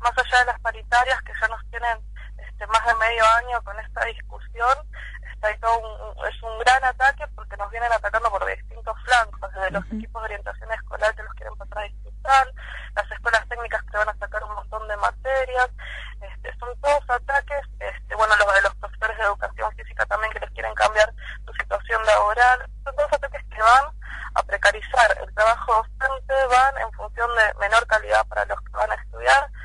más allá de las paritarias que ya nos tienen más de medio año con esta discusión, hay todo es un gran ataque porque nos vienen atacando por distintos flancos, desde los equipos de orientación escolar que los quieren pasar a digital, las escuelas técnicas que van a sacar un montón de materias, son todos ataques, bueno, los de los profesores de educación física también que les quieren cambiar su situación laboral, son todos ataques que van a precarizar el trabajo docente, van en función de menor calidad para los que van a estudiar,